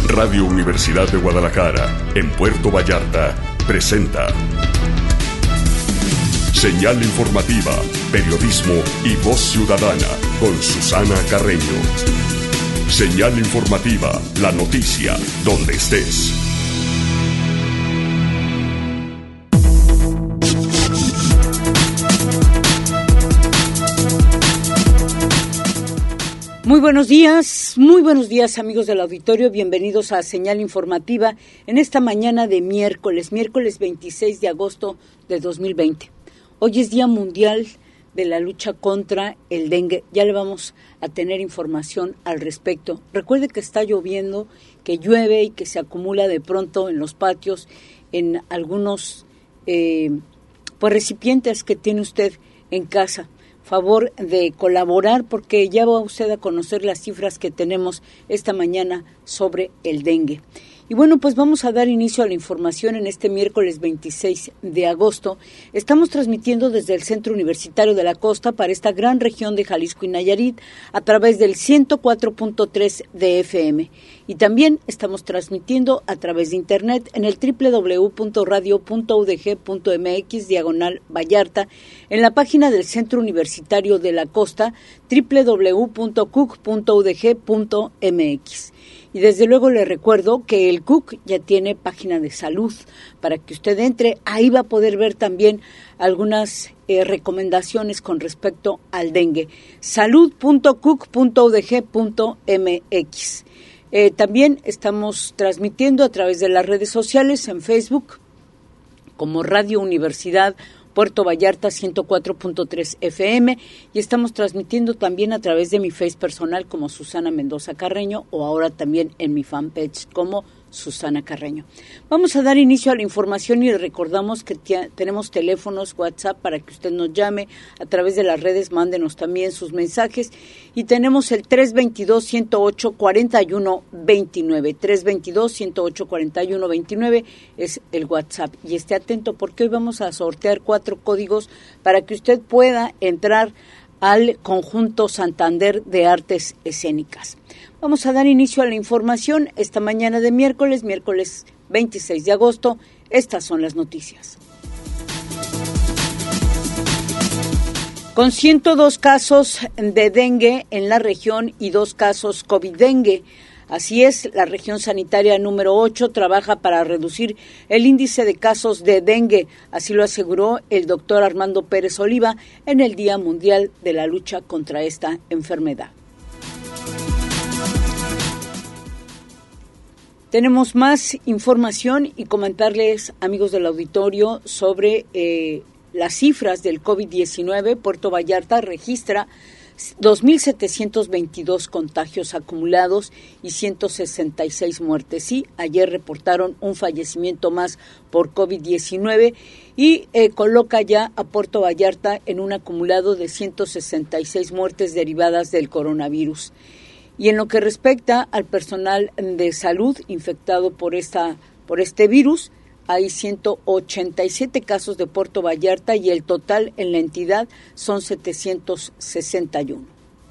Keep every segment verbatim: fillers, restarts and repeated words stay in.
Radio Universidad de Guadalajara, en Puerto Vallarta, presenta Señal Informativa, Periodismo y Voz Ciudadana, con Susana Carreño. Señal Informativa, la noticia, donde estés. Muy buenos días, muy buenos días amigos del auditorio, bienvenidos a Señal Informativa en esta mañana de miércoles, miércoles veintiséis de agosto de dos mil veinte. Hoy es Día Mundial de la Lucha contra el Dengue, ya le vamos a tener información al respecto. Recuerde que está lloviendo, que llueve y que se acumula de pronto en los patios, en algunos eh, pues, recipientes que tiene usted en casa. Favor de colaborar porque ya va usted a conocer las cifras que tenemos esta mañana sobre el dengue. Y bueno, pues vamos a dar inicio a la información en este miércoles veintiséis de agosto. Estamos transmitiendo desde el Centro Universitario de la Costa para esta gran región de Jalisco y Nayarit a través del ciento cuatro punto tres de F M. Y también estamos transmitiendo a través de internet en el doble u doble u doble u punto radio punto u d g punto m x diagonal Vallarta, en la página del Centro Universitario de la Costa, doble u doble u doble u punto c u c punto u d g punto m x. Y desde luego le recuerdo que el C U C ya tiene página de salud para que usted entre. Ahí va a poder ver también algunas eh, recomendaciones con respecto al dengue. salud punto c u c punto u d g punto m x. Eh, también estamos transmitiendo a través de las redes sociales en Facebook como Radio Universidad Puerto Vallarta ciento cuatro punto tres F M y estamos transmitiendo también a través de mi Face personal como Susana Mendoza Carreño o ahora también en mi fanpage como Susana Carreño. Vamos a dar inicio a la información y recordamos que t- tenemos teléfonos, WhatsApp para que usted nos llame a través de las redes, mándenos también sus mensajes y tenemos el tres dos dos, uno cero ocho, cuatro uno dos nueve, tres dos dos, uno cero ocho, cuatro uno dos nueve es el WhatsApp y esté atento porque hoy vamos a sortear cuatro códigos para que usted pueda entrar al Conjunto Santander de Artes Escénicas. Vamos a dar inicio a la información esta mañana de miércoles, miércoles veintiséis de agosto. Estas son las noticias. Con ciento dos casos de dengue en la región y dos casos COVID-dengue. Así es, la región sanitaria número ocho trabaja para reducir el índice de casos de dengue. Así lo aseguró el doctor Armando Pérez Oliva en el Día Mundial de la Lucha contra esta enfermedad. Tenemos más información y comentarles, amigos del auditorio, sobre eh, las cifras del COVID diecinueve. Puerto Vallarta registra dos mil setecientos veintidós contagios acumulados y ciento sesenta y seis muertes. Sí, ayer reportaron un fallecimiento más por COVID diecinueve y eh, coloca ya a Puerto Vallarta en un acumulado de ciento sesenta y seis muertes derivadas del coronavirus. Y en lo que respecta al personal de salud infectado por esta por este virus, hay ciento ochenta y siete casos de Puerto Vallarta y el total en la entidad son setecientos sesenta y uno.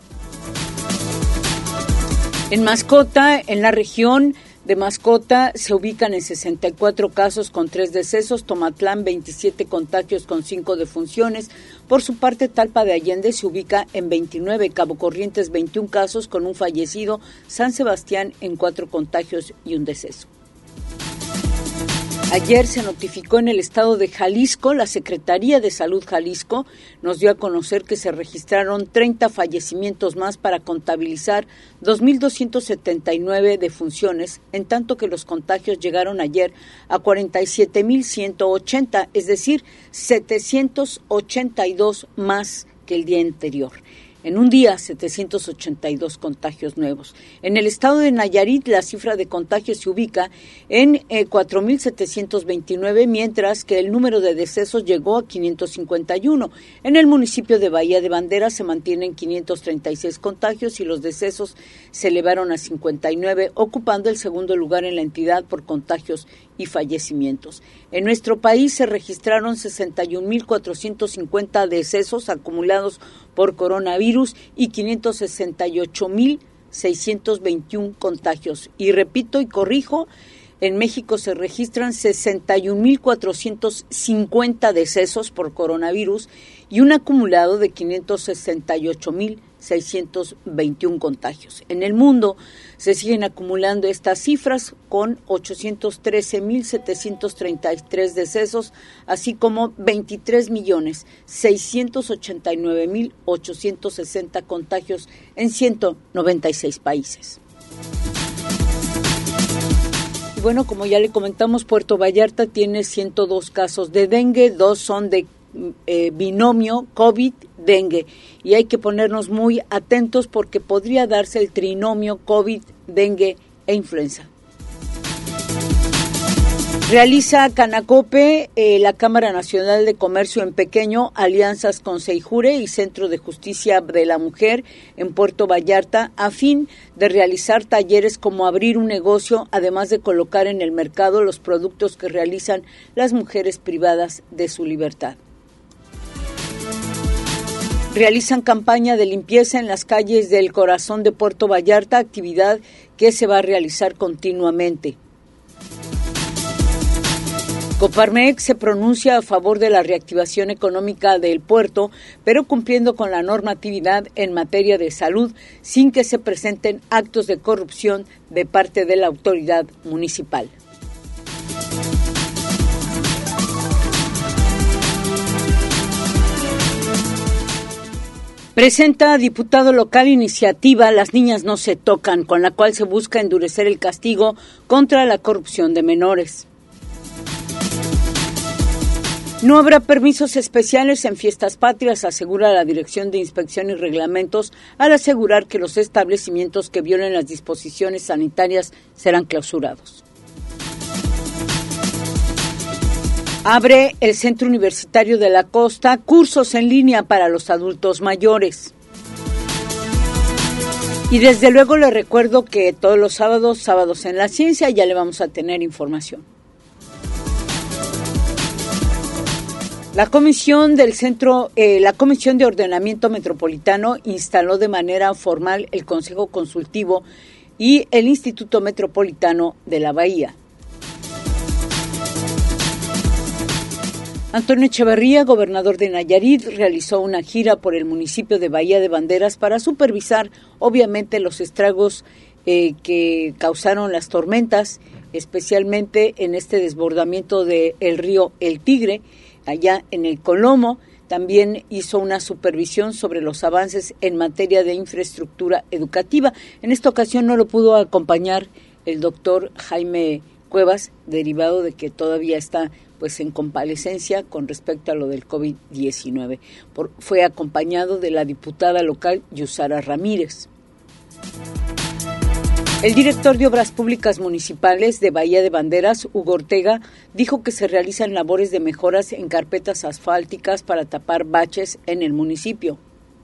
En Mascota, en la región de Mascota, se ubican en sesenta y cuatro casos con tres decesos, Tomatlán veintisiete contagios con cinco defunciones. Por su parte, Talpa de Allende se ubica en veintinueve, Cabo Corrientes veintiún casos con un fallecido, San Sebastián en cuatro contagios y un deceso. Ayer se notificó en el estado de Jalisco, la Secretaría de Salud Jalisco nos dio a conocer que se registraron treinta fallecimientos más para contabilizar dos mil doscientos setenta y nueve defunciones, en tanto que los contagios llegaron ayer a cuarenta y siete mil ciento ochenta, es decir, setecientos ochenta y dos más que el día anterior. En un día, setecientos ochenta y dos contagios nuevos. En el estado de Nayarit, la cifra de contagios se ubica en eh, cuatro mil setecientos veintinueve, mientras que el número de decesos llegó a quinientos cincuenta y uno. En el municipio de Bahía de Banderas se mantienen quinientos treinta y seis contagios y los decesos se elevaron a cincuenta y nueve, ocupando el segundo lugar en la entidad por contagios y fallecimientos. En nuestro país se registraron sesenta y un mil cuatrocientos cincuenta decesos acumulados por coronavirus y quinientos sesenta y ocho mil seiscientos veintiuno contagios. Y repito y corrijo, en México se registran sesenta y un mil cuatrocientos cincuenta decesos por coronavirus y un acumulado de quinientos sesenta y ocho mil seiscientos veintiuno contagios. En el mundo se siguen acumulando estas cifras con ochocientos trece mil setecientos treinta y tres decesos, así como veintitrés millones seiscientos ochenta y nueve mil ochocientos sesenta contagios en ciento noventa y seis países. Y bueno, como ya le comentamos, Puerto Vallarta tiene ciento dos casos de dengue, dos son de eh, binomio COVID-dengue. Y hay que ponernos muy atentos porque podría darse el trinomio COVID, dengue e influenza. Realiza Canacope, eh, la Cámara Nacional de Comercio en Pequeño, alianzas con Seijure y Centro de Justicia de la Mujer en Puerto Vallarta a fin de realizar talleres como abrir un negocio, además de colocar en el mercado los productos que realizan las mujeres privadas de su libertad. Realizan campaña de limpieza en las calles del corazón de Puerto Vallarta, actividad que se va a realizar continuamente. Coparmex se pronuncia a favor de la reactivación económica del puerto, pero cumpliendo con la normatividad en materia de salud, sin que se presenten actos de corrupción de parte de la autoridad municipal. Presenta diputado local iniciativa Las niñas no se tocan, con la cual se busca endurecer el castigo contra la corrupción de menores. No habrá permisos especiales en fiestas patrias, asegura la Dirección de Inspección y Reglamentos, al asegurar que los establecimientos que violen las disposiciones sanitarias serán clausurados. Abre el Centro Universitario de la Costa cursos en línea para los adultos mayores. Y desde luego le recuerdo que todos los sábados, sábados en la ciencia, ya le vamos a tener información. La Comisión del Centro, eh, la Comisión de Ordenamiento Metropolitano instaló de manera formal el Consejo Consultivo y el Instituto Metropolitano de la Bahía. Antonio Echeverría, gobernador de Nayarit, realizó una gira por el municipio de Bahía de Banderas para supervisar, obviamente, los estragos eh, que causaron las tormentas, especialmente en este desbordamiento del río El Tigre, allá en el Colomo. También hizo una supervisión sobre los avances en materia de infraestructura educativa. En esta ocasión no lo pudo acompañar el doctor Jaime Cuevas, derivado de que todavía está pues en convalecencia con respecto a lo del COVID diecinueve. Por, fue acompañado de la diputada local Yusara Ramírez. El director de Obras Públicas Municipales de Bahía de Banderas, Hugo Ortega, dijo que se realizan labores de mejoras en carpetas asfálticas para tapar baches en el municipio.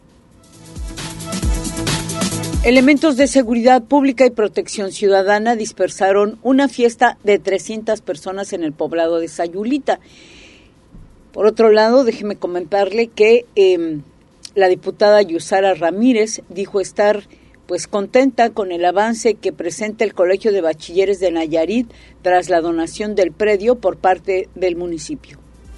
Elementos de seguridad pública y protección ciudadana dispersaron una fiesta de trescientas personas en el poblado de Sayulita. Por otro lado, déjeme comentarle que eh, la diputada Yusara Ramírez dijo estar pues contenta con el avance que presenta el Colegio de Bachilleres de Nayarit tras la donación del predio por parte del municipio.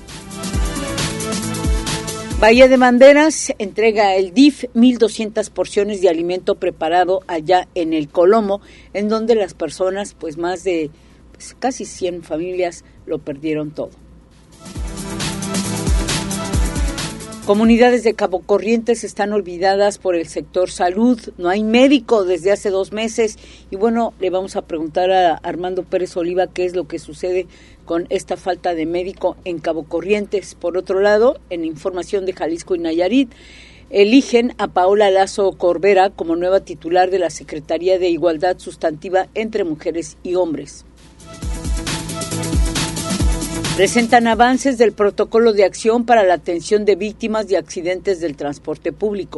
Bahía de Banderas entrega el D I F mil doscientas porciones de alimento preparado allá en el Colomo, en donde las personas, pues más de pues, casi cien familias, lo perdieron todo. Comunidades de Cabo Corrientes están olvidadas por el sector salud. No hay médico desde hace dos meses. Y bueno, le vamos a preguntar a Armando Pérez Oliva qué es lo que sucede con esta falta de médico en Cabo Corrientes. Por otro lado, en información de Jalisco y Nayarit, eligen a Paola Lazo Corbera como nueva titular de la Secretaría de Igualdad Sustantiva entre Mujeres y Hombres. Presentan avances del protocolo de acción para la atención de víctimas de accidentes del transporte público.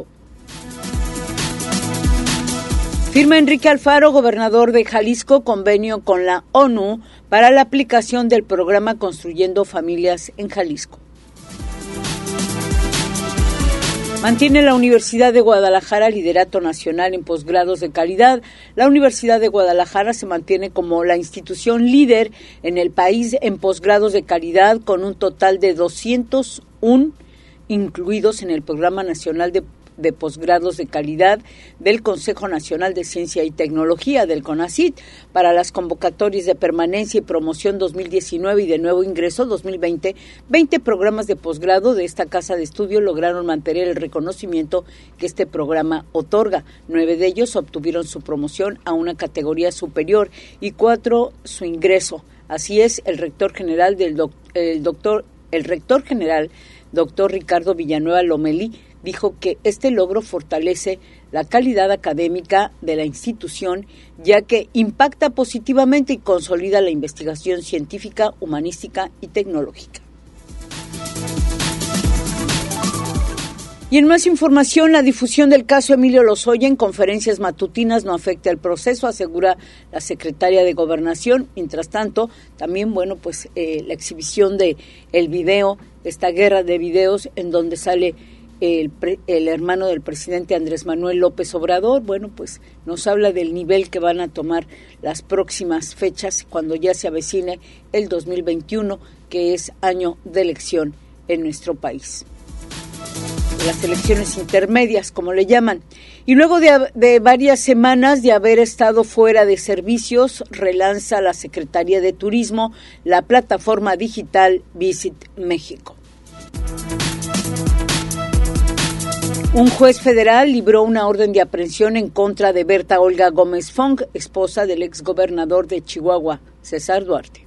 Firma Enrique Alfaro, gobernador de Jalisco, convenio con la ONU para la aplicación del programa Construyendo Familias en Jalisco. Mantiene la Universidad de Guadalajara liderato nacional en posgrados de calidad. La Universidad de Guadalajara se mantiene como la institución líder en el país en posgrados de calidad, con un total de doscientos uno incluidos en el Programa Nacional de de posgrados de calidad del Consejo Nacional de Ciencia y Tecnología, del CONACYT, para las convocatorias de permanencia y promoción dos mil diecinueve y de nuevo ingreso dos mil veinte. veinte programas de posgrado de esta casa de estudio lograron mantener el reconocimiento que este programa otorga. Nueve de ellos obtuvieron su promoción a una categoría superior y cuatro su ingreso. Así es, el rector general del doc, el doctor, el rector general, doctor Ricardo Villanueva Lomelí, dijo que este logro fortalece la calidad académica de la institución, ya que impacta positivamente y consolida la investigación científica, humanística y tecnológica. Y en más información, la difusión del caso Emilio Lozoya en conferencias matutinas no afecta el proceso, asegura la secretaria de Gobernación. Mientras tanto, también, bueno, pues eh, la exhibición de el video, esta guerra de videos en donde sale El, pre, el hermano del presidente Andrés Manuel López Obrador, bueno, pues nos habla del nivel que van a tomar las próximas fechas cuando ya se avecine el dos mil veintiuno, que es año de elección en nuestro país. Las elecciones intermedias, como le llaman. Y luego de, de varias semanas de haber estado fuera de servicios, relanza la Secretaría de Turismo la plataforma digital Visit México. Un juez federal libró una orden de aprehensión en contra de Berta Olga Gómez Fong, esposa del exgobernador de Chihuahua, César Duarte.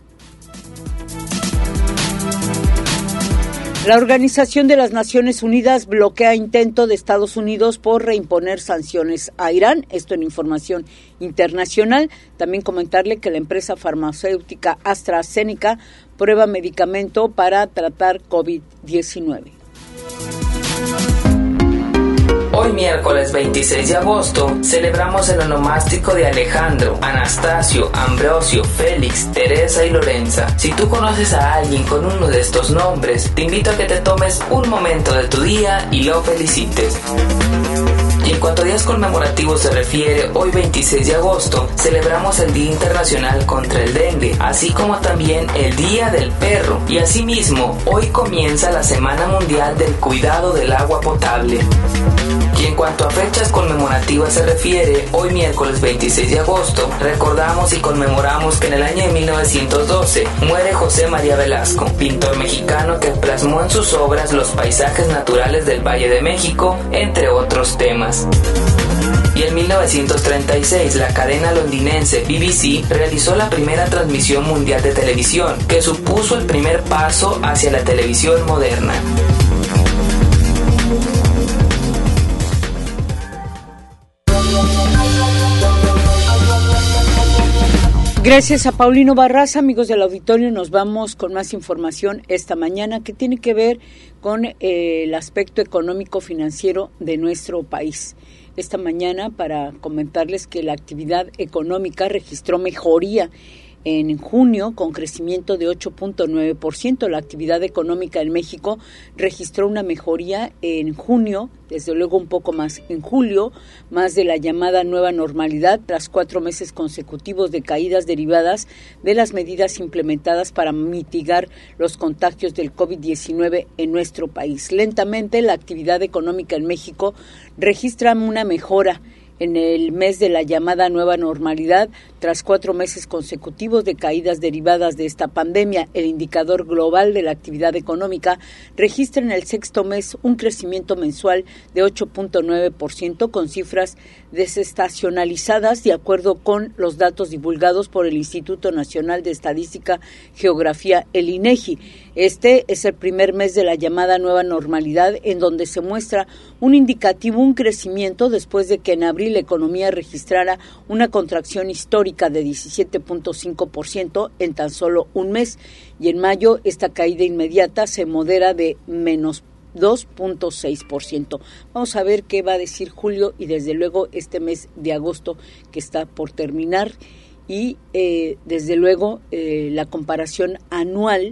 La Organización de las Naciones Unidas bloquea intento de Estados Unidos por reimponer sanciones a Irán, esto en información internacional. También comentarle que la empresa farmacéutica AstraZeneca prueba medicamento para tratar COVID diecinueve. Hoy miércoles veintiséis de agosto celebramos el onomástico de Alejandro, Anastasio, Ambrosio, Félix, Teresa y Lorenza. Si tú conoces a alguien con uno de estos nombres, te invito a que te tomes un momento de tu día y lo felicites. Y en cuanto a días conmemorativos se refiere, hoy veintiséis de agosto celebramos el Día Internacional contra el Dengue, así como también el Día del Perro. Y asimismo, hoy comienza la Semana Mundial del Cuidado del Agua Potable. Y en cuanto a fechas conmemorativas se refiere, hoy miércoles veintiséis de agosto recordamos y conmemoramos que en el año de mil novecientos doce muere José María Velasco, pintor mexicano que plasmó en sus obras los paisajes naturales del Valle de México, entre otros temas. Y en mil novecientos treinta y seis la cadena londinense B B C realizó la primera transmisión mundial de televisión, que supuso el primer paso hacia la televisión moderna. Gracias a Paulino Barraza, amigos del auditorio. Nos vamos con más información esta mañana que tiene que ver con eh, el aspecto económico financiero de nuestro país. Esta mañana para comentarles que la actividad económica registró mejoría en junio con crecimiento de ocho punto nueve por ciento. La actividad económica en México registró una mejoría en junio, desde luego un poco más en julio, más de la llamada nueva normalidad tras cuatro meses consecutivos de caídas derivadas de las medidas implementadas para mitigar los contagios del COVID diecinueve en nuestro país. Lentamente la actividad económica en México registra una mejora en el mes de la llamada nueva normalidad, tras cuatro meses consecutivos de caídas derivadas de esta pandemia. El indicador global de la actividad económica registra en el sexto mes un crecimiento mensual de ocho punto nueve por ciento con cifras desestacionalizadas de acuerdo con los datos divulgados por el Instituto Nacional de Estadística Geografía, el INEGI. Este es el primer mes de la llamada nueva normalidad en donde se muestra un indicativo, un crecimiento después de que en abril la economía registrara una contracción histórica de diecisiete punto cinco por ciento en tan solo un mes, y en mayo esta caída inmediata se modera de menos dos punto seis por ciento. Vamos a ver qué va a decir julio y desde luego este mes de agosto que está por terminar, y eh, desde luego eh, la comparación anual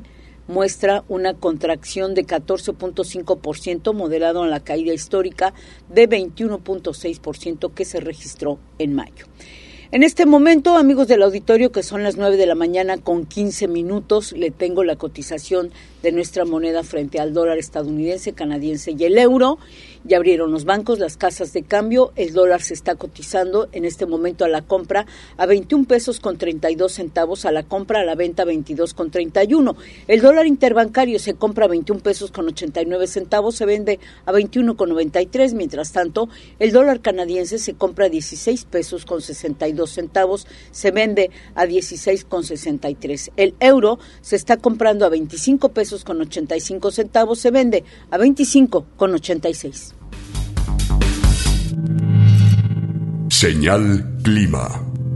muestra una contracción de catorce punto cinco por ciento, moderado en la caída histórica de veintiuno punto seis por ciento que se registró en mayo. En este momento, amigos del auditorio, que son las nueve de la mañana con quince minutos, le tengo la cotización de nuestra moneda frente al dólar estadounidense, canadiense y el euro. Ya abrieron los bancos, las casas de cambio. El dólar se está cotizando en este momento a la compra a veintiún pesos con treinta y dos centavos, a la compra, a la venta veintidós con treinta y uno. El dólar interbancario se compra a veintiún pesos con ochenta y nueve centavos, se vende a veintiuno con noventa y tres. Mientras tanto, el dólar canadiense se compra a dieciséis pesos con sesenta y dos centavos, se vende a dieciséis con sesenta y tres. El euro se está comprando a veinticinco pesos con ochenta y cinco centavos, se vende a veinticinco con ochenta y seis. Señal Clima.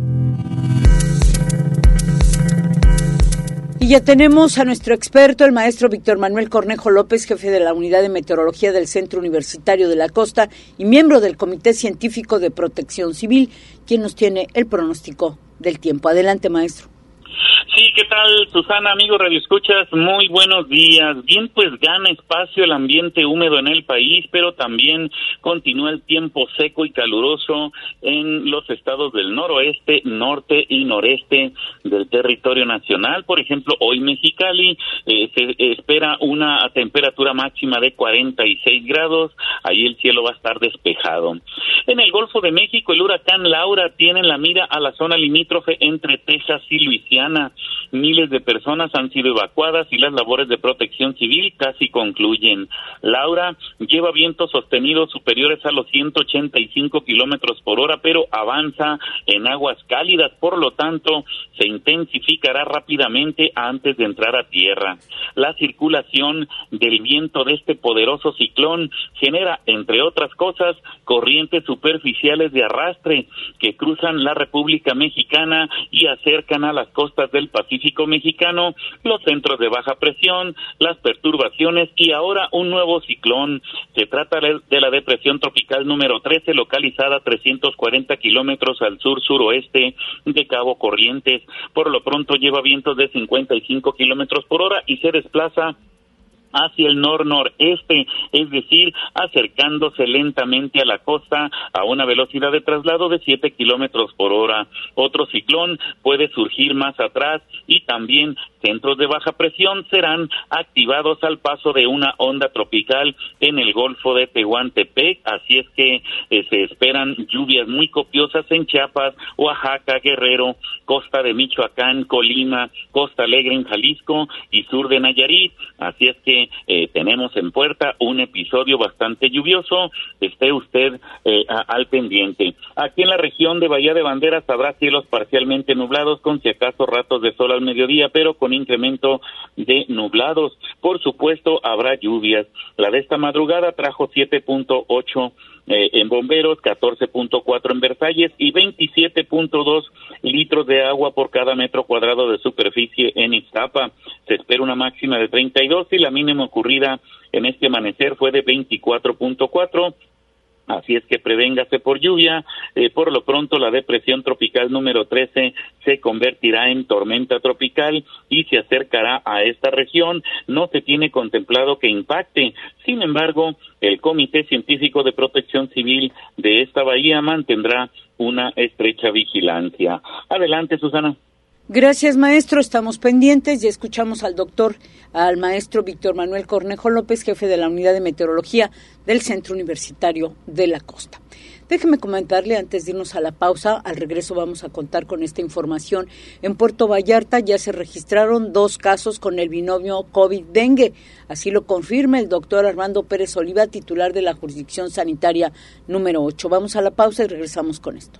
Y ya tenemos a nuestro experto, el maestro Víctor Manuel Cornejo López, jefe de la Unidad de Meteorología del Centro Universitario de la Costa y miembro del Comité Científico de Protección Civil, quien nos tiene el pronóstico del tiempo. Adelante, maestro. Sí, ¿qué tal, Susana, amigo Radio Escuchas? Muy buenos días. Bien, pues gana espacio el ambiente húmedo en el país, pero también continúa el tiempo seco y caluroso en los estados del noroeste, norte y noreste del territorio nacional. Por ejemplo, hoy Mexicali eh, se espera una temperatura máxima de cuarenta y seis grados, ahí el cielo va a estar despejado. En el Golfo de México, el huracán Laura tiene en la mira a la zona limítrofe entre Texas y Luisiana. Miles de personas han sido evacuadas y las labores de protección civil casi concluyen. Laura lleva vientos sostenidos superiores a los ciento ochenta y cinco kilómetros por hora, pero avanza en aguas cálidas, por lo tanto, se intensificará rápidamente antes de entrar a tierra. La circulación del viento de este poderoso ciclón genera, entre otras cosas, corrientes superficiales de arrastre que cruzan la República Mexicana y acercan a las costas del Pacífico mexicano, los centros de baja presión, las perturbaciones y ahora un nuevo ciclón. Se trata de la depresión tropical número trece, localizada a trescientos cuarenta kilómetros al sur-suroeste de Cabo Corrientes. Por lo pronto lleva vientos de cincuenta y cinco kilómetros por hora y se desplaza hacia el nor-noreste, es decir, acercándose lentamente a la costa a una velocidad de traslado de siete kilómetros por hora. Otro ciclón puede surgir más atrás y también centros de baja presión serán activados al paso de una onda tropical en el Golfo de Tehuantepec, así es que eh, se esperan lluvias muy copiosas en Chiapas, Oaxaca, Guerrero, costa de Michoacán, Colima, Costa Alegre en Jalisco y sur de Nayarit, así es que eh, tenemos en puerta un episodio bastante lluvioso, esté usted eh, a, al pendiente. Aquí en la región de Bahía de Banderas habrá cielos parcialmente nublados con si acaso ratos de sol al mediodía, pero con incremento de nublados. Por supuesto, habrá lluvias. La de esta madrugada trajo siete punto ocho eh, en Bomberos, catorce punto cuatro en Versalles y veintisiete punto dos litros de agua por cada metro cuadrado de superficie en Ixtapa. Se espera una máxima de treinta y dos y la mínima ocurrida en este amanecer fue de veinticuatro punto cuatro. Así es que prevéngase por lluvia. Eh, por lo pronto, la depresión tropical número trece se convertirá en tormenta tropical y se acercará a esta región. No se tiene contemplado que impacte. Sin embargo, el Comité Científico de Protección Civil de esta bahía mantendrá una estrecha vigilancia. Adelante, Susana. Gracias, maestro. Estamos pendientes. Ya escuchamos al doctor, al maestro Víctor Manuel Cornejo López, jefe de la Unidad de Meteorología del Centro Universitario de la Costa. Déjeme comentarle antes de irnos a la pausa, al regreso vamos a contar con esta información. En Puerto Vallarta ya se registraron dos casos con el binomio COVID-dengue. Así lo confirma el doctor Armando Pérez Oliva, titular de la jurisdicción sanitaria número ocho. Vamos a la pausa y regresamos con esto.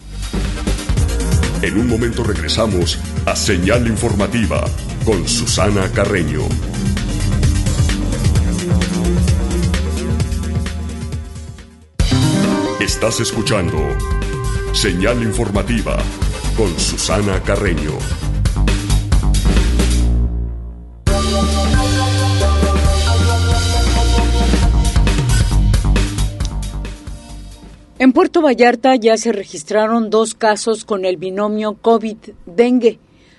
En un momento regresamos a Señal Informativa con Susana Carreño. Estás escuchando Señal Informativa con Susana Carreño. En Puerto Vallarta ya se registraron dos casos con el binomio COVID-dengue.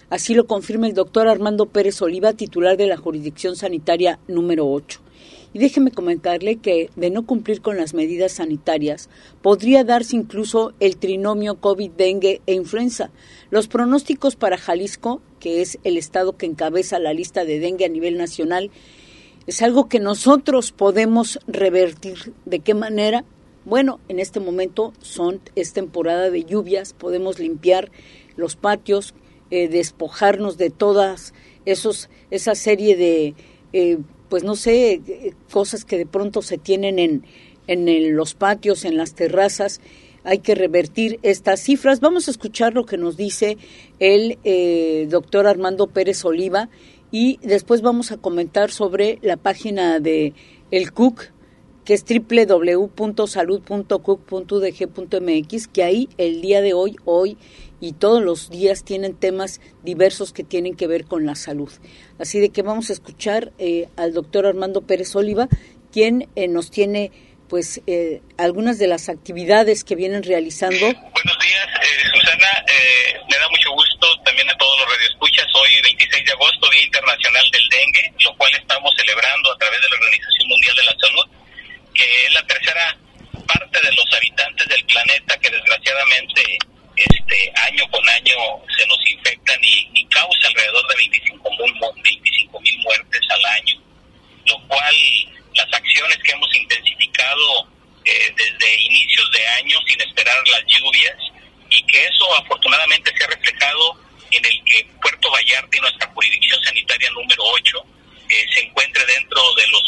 Así lo confirma el doctor Armando Pérez Oliva, titular de la jurisdicción sanitaria número ocho. Y déjeme comentarle que de no cumplir con las medidas sanitarias, podría darse incluso el trinomio COVID, dengue e influenza. Los pronósticos para Jalisco, que es el estado que encabeza la lista de dengue a nivel nacional, es algo que nosotros podemos revertir. ¿De qué manera? Bueno, en este momento son, es temporada de lluvias, podemos limpiar los patios, eh, despojarnos de todas esos, esa serie de... Eh, pues no sé, cosas que de pronto se tienen en, en el, los patios, en las terrazas. Hay que revertir estas cifras. Vamos a escuchar lo que nos dice el eh, doctor Armando Pérez Oliva y después vamos a comentar sobre la página de el C U C, que es doble u doble u doble u punto salud punto c u c punto u d g punto m x, que ahí el día de hoy, hoy y todos los días tienen temas diversos que tienen que ver con la salud. Así de que vamos a escuchar eh, al doctor Armando Pérez Oliva, quien eh, nos tiene pues eh, algunas de las actividades que vienen realizando. Buenos días, eh, Susana, eh, me da mucho gusto también a todos los radioescuchas. Hoy, veintiséis de agosto, Día Internacional del Dengue, lo cual estamos celebrando a través de la Organización Mundial de la Salud, que es la tercera parte de los habitantes del planeta que desgraciadamente este año con año se nos infectan y, y causa alrededor de veinticinco mil muertes al año, lo cual las acciones que hemos intensificado eh, desde inicios de año sin esperar las lluvias, y que eso afortunadamente se ha reflejado en el que Puerto Vallarta y nuestra jurisdicción sanitaria número ocho eh, se encuentre dentro de los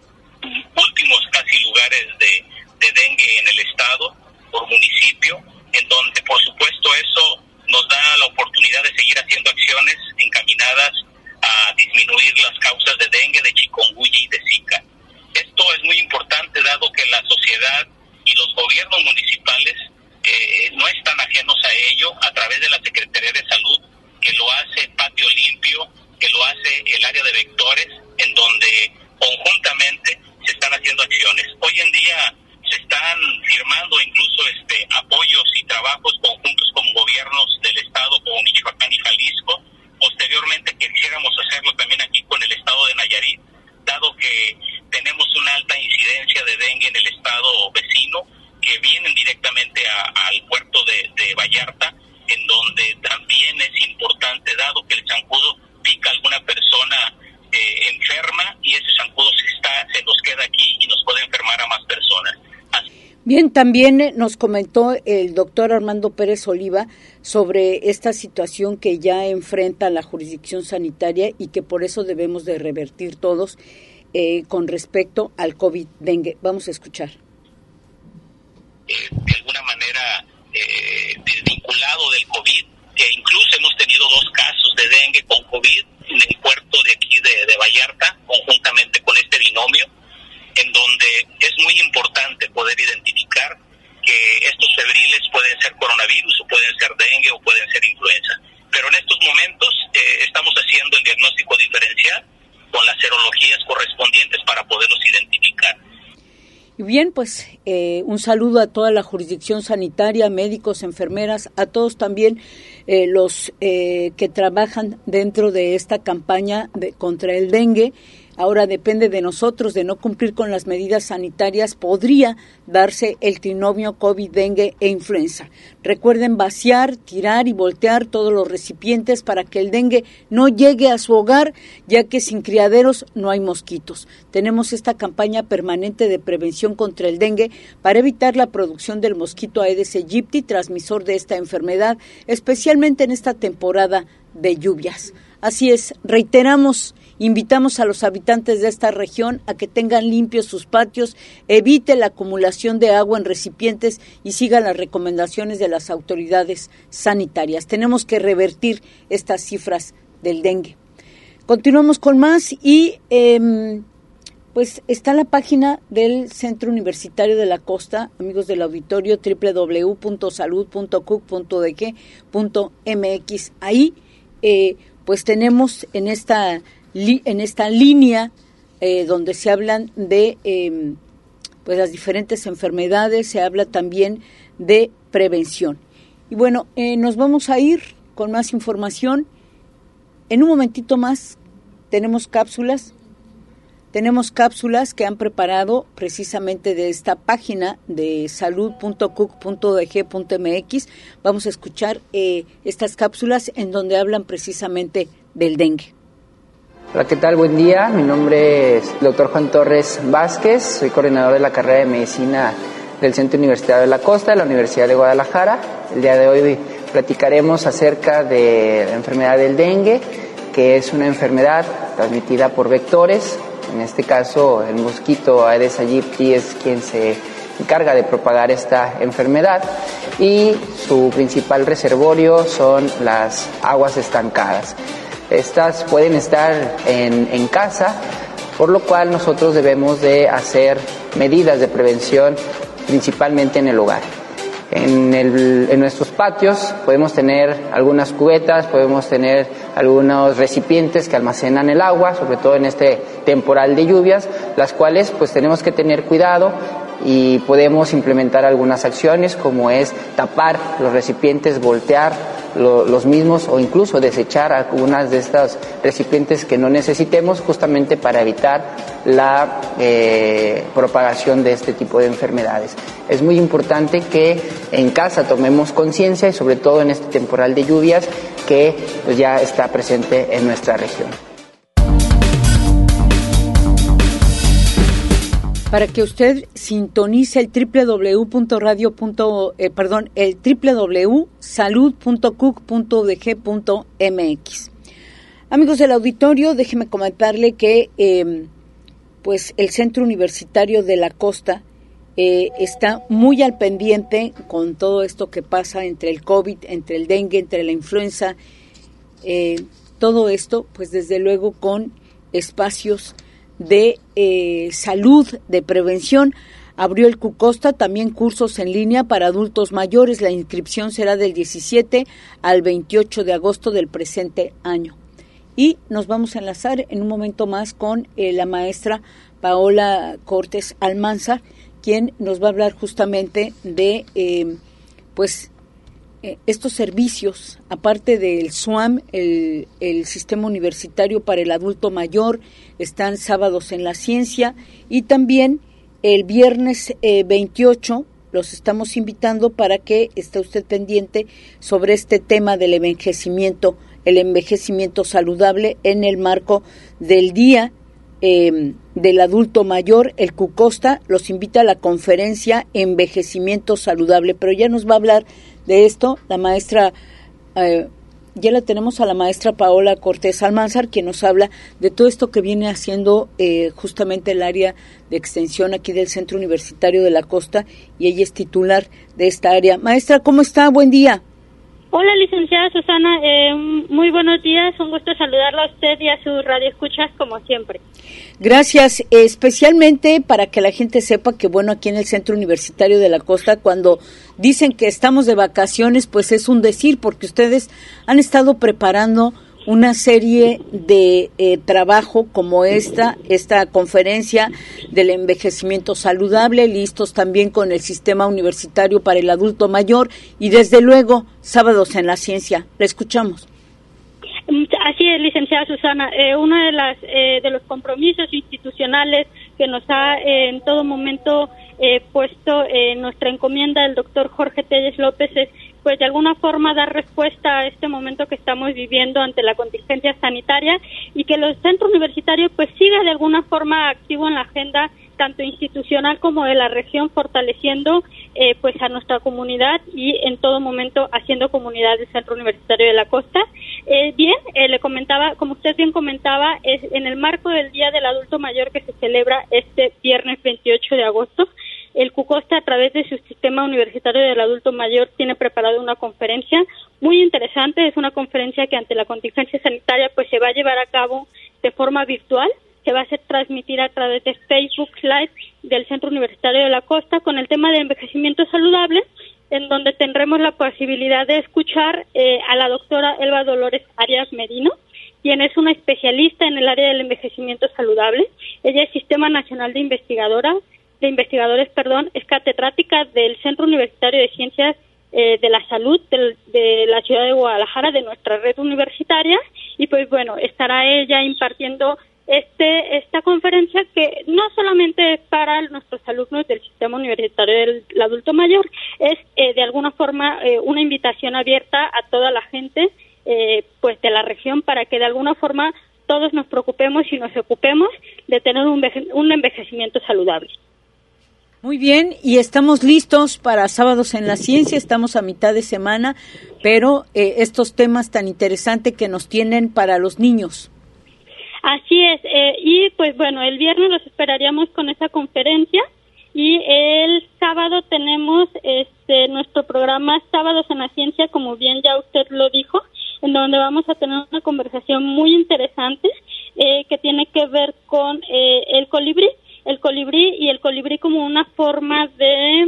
últimos casi lugares de, de dengue en el estado por municipio, en donde por supuesto eso nos da la oportunidad de seguir haciendo acciones encaminadas a disminuir las causas de dengue, de chikungunya y de zika. Esto es muy importante dado que la sociedad y los gobiernos municipales eh, no están ajenos a ello a través de la Secretaría de Salud, que lo hace Patio Limpio, que lo hace el área de vectores, en donde conjuntamente se están haciendo acciones. Hoy en día se están firmando incluso este apoyos y trabajos conjuntos con gobiernos del estado como Michoacán y Jalisco. Posteriormente quisiéramos hacerlo también aquí con el estado de Nayarit, dado que tenemos una alta incidencia de dengue en el estado vecino, que vienen directamente a, al puerto de, de Vallarta, en donde también es importante, dado que el zancudo pica a alguna persona eh, enferma, y ese zancudo se, está, se nos queda aquí y nos puede enfermar a más personas. Bien, también nos comentó el doctor Armando Pérez Oliva sobre esta situación que ya enfrenta la jurisdicción sanitaria y que por eso debemos de revertir todos eh, con respecto al COVID dengue. Vamos a escuchar. Eh, de alguna manera eh, desvinculado del COVID, que incluso hemos tenido dos casos de dengue con COVID en el puerto de aquí de, de Vallarta, conjuntamente con este binomio, en donde es muy importante poder identificar que estos febriles pueden ser coronavirus o pueden ser dengue o pueden ser influenza. Pero en estos momentos eh, estamos haciendo el diagnóstico diferencial con las serologías correspondientes para poderlos identificar. Y bien, pues eh, un saludo a toda la jurisdicción sanitaria, médicos, enfermeras, a todos también eh, los eh, que trabajan dentro de esta campaña de, contra el dengue. Ahora depende de nosotros de no cumplir con las medidas sanitarias. Podría darse el trinomio COVID, dengue e influenza. Recuerden vaciar, tirar y voltear todos los recipientes para que el dengue no llegue a su hogar, ya que sin criaderos no hay mosquitos. Tenemos esta campaña permanente de prevención contra el dengue para evitar la producción del mosquito Aedes aegypti, transmisor de esta enfermedad, especialmente en esta temporada de lluvias. Así es, reiteramos, invitamos a los habitantes de esta región a que tengan limpios sus patios, evite la acumulación de agua en recipientes y sigan las recomendaciones de las autoridades sanitarias. Tenemos que revertir estas cifras del dengue. Continuamos con más y eh, pues está la página del Centro Universitario de la Costa, amigos del auditorio, doble u doble u doble u punto salud punto c u c punto d g punto m x. Ahí eh, pues tenemos en esta en esta línea eh, donde se hablan de eh, pues las diferentes enfermedades, se habla también de prevención. Y bueno, eh, nos vamos a ir con más información en un momentito más tenemos cápsulas, tenemos cápsulas que han preparado precisamente de esta página de salud punto cuc punto d g punto m x. Vamos a escuchar eh, estas cápsulas en donde hablan precisamente del dengue. Hola, ¿qué tal? Buen día. Mi nombre es el doctor Juan Torres Vázquez. Soy coordinador de la carrera de Medicina del Centro Universitario de la Costa, de la Universidad de Guadalajara. El día de hoy platicaremos acerca de la enfermedad del dengue, que es una enfermedad transmitida por vectores. En este caso, el mosquito Aedes aegypti es quien se encarga de propagar esta enfermedad y su principal reservorio son las aguas estancadas. Estas pueden estar en, en casa, por lo cual nosotros debemos de hacer medidas de prevención principalmente en el hogar. En, el, en nuestros patios podemos tener algunas cubetas, podemos tener algunos recipientes que almacenan el agua, sobre todo en este temporal de lluvias, las cuales pues tenemos que tener cuidado y podemos implementar algunas acciones como es tapar los recipientes, voltear lo, los mismos o incluso desechar algunas de estos recipientes que no necesitemos, justamente para evitar la eh, propagación de este tipo de enfermedades. Es muy importante que en casa tomemos conciencia y sobre todo en este temporal de lluvias que pues, ya está presente en nuestra región. Para que usted sintonice el doble u doble u doble u punto radio. Eh, perdón, el doble u doble u doble u punto salud punto cuc punto d g punto m x. Amigos del auditorio, déjeme comentarle que eh, pues el Centro Universitario de la Costa eh, está muy al pendiente con todo esto que pasa entre el COVID, entre el dengue, entre la influenza, eh, todo esto, pues desde luego con espacios de eh, salud, de prevención. Abrió el Cucosta también cursos en línea para adultos mayores. La inscripción será del diecisiete al veintiocho de agosto del presente año. Y nos vamos a enlazar en un momento más con eh, la maestra Paola Cortés Almanzar, quien nos va a hablar justamente de eh, pues eh, estos servicios, aparte del S U A M, el, el Sistema Universitario para el Adulto Mayor, están Sábados en la Ciencia, y también el viernes eh, veintiocho los estamos invitando para que esté usted pendiente sobre este tema del envejecimiento, el envejecimiento saludable en el marco del Día eh, del Adulto Mayor. El Cucosta los invita a la conferencia Envejecimiento Saludable, pero ya nos va a hablar de esto la maestra, eh, ya la tenemos a la maestra Paola Cortés Almanzar, quien nos habla de todo esto que viene haciendo eh, justamente el área de extensión aquí del Centro Universitario de la Costa, y ella es titular de esta área. Maestra, ¿cómo está? Buen día. Hola, licenciada Susana, eh, muy buenos días, un gusto saludarla a usted y a sus radioescuchas como siempre. Gracias, eh, especialmente para que la gente sepa que, bueno, aquí en el Centro Universitario de la Costa, cuando dicen que estamos de vacaciones, pues es un decir, porque ustedes han estado preparando una serie de eh, trabajo como esta, esta conferencia del envejecimiento saludable, listos también con el Sistema Universitario para el Adulto Mayor y desde luego Sábados en la Ciencia. La escuchamos. Así es, licenciada Susana. Eh, uno de, las, eh, de los compromisos institucionales que nos ha eh, en todo momento eh, puesto eh, nuestra encomienda el doctor Jorge Telles López es, pues, de alguna forma dar respuesta a este momento que estamos viviendo ante la contingencia sanitaria, y que el centro universitario pues siga de alguna forma activo en la agenda tanto institucional como de la región, fortaleciendo eh, pues a nuestra comunidad y en todo momento haciendo comunidad del Centro Universitario de la Costa. Eh, bien, eh, le comentaba, como usted bien comentaba, es en el marco del Día del Adulto Mayor que se celebra este viernes veintiocho de agosto, el Cucosta, a través de su Sistema Universitario del Adulto Mayor, tiene preparado una conferencia muy interesante. Es una conferencia que ante la contingencia sanitaria pues se va a llevar a cabo de forma virtual. Se va a hacer transmitir a través de Facebook Live del Centro Universitario de la Costa con el tema de envejecimiento saludable, en donde tendremos la posibilidad de escuchar eh, a la doctora Elba Dolores Arias Merino, quien es una especialista en el área del envejecimiento saludable. Ella es Sistema Nacional de Investigadora, de Investigadores, perdón, es catedrática del Centro Universitario de Ciencias eh, de la Salud de, de la ciudad de Guadalajara, de nuestra red universitaria, y pues bueno, estará ella impartiendo este esta conferencia que no solamente es para nuestros alumnos del Sistema Universitario del Adulto Mayor, es eh, de alguna forma eh, una invitación abierta a toda la gente eh, pues de la región, para que de alguna forma todos nos preocupemos y nos ocupemos de tener un, veje- un envejecimiento saludable. Muy bien, y estamos listos para Sábados en la Ciencia, estamos a mitad de semana, pero eh, estos temas tan interesantes que nos tienen para los niños. Así es, eh, y pues bueno, el viernes los esperaríamos con esa conferencia, y el sábado tenemos este nuestro programa Sábados en la Ciencia, como bien ya usted lo dijo, en donde vamos a tener una conversación muy interesante eh, que tiene que ver con eh, el colibrí, el colibrí y el colibrí como una forma de